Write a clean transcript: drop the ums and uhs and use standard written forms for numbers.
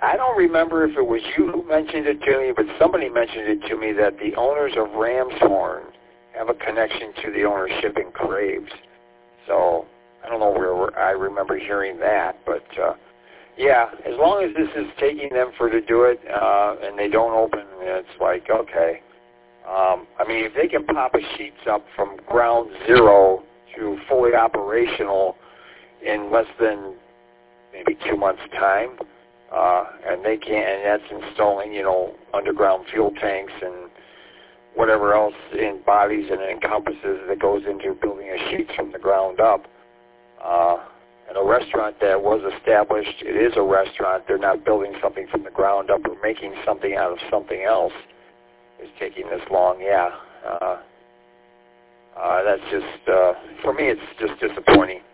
I don't remember if it was you who mentioned it to me, but somebody mentioned it to me that the owners of Ramshorn have a connection to the ownership in Graves. So I don't know where I remember hearing that, but yeah, as long as this is taking them to do it and they don't open, it's like, okay. I mean, if they can pop a sheets up from ground zero to fully operational in less than maybe 2 months' time, and they can, and that's installing, underground fuel tanks and whatever else in bodies and encompasses that goes into building a sheets from the ground up. And a restaurant that was established, it is a restaurant. They're not building something from the ground up or making something out of something else. It's taking this long, yeah. That's just, for me, it's just disappointing.